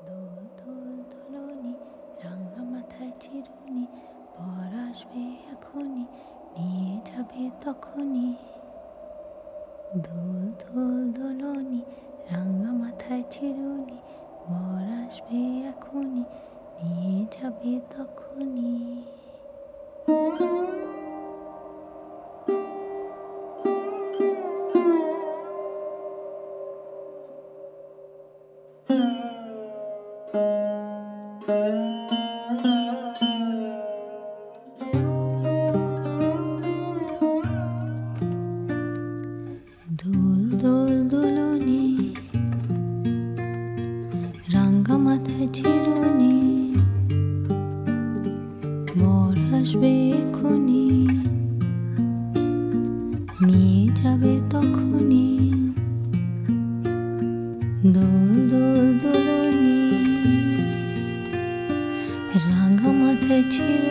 দোল দোল দোলনি রাঙা মাথায় চিরুনি, বর আসবে এখনই, নিয়ে যাবে তখনই। দোল দোল দোলনি রাঙা মাথায় চিরুনি, বর আসবে এখনই, নিয়ে যাবে তখনই। দোল দোল দোলনি রাঙা মাথায় চিরুনি, বর আসবে এখনই, নিয়ে যাবে তখনই। দোল দোল দোলনি রাঙা মাথায় চিরুনি,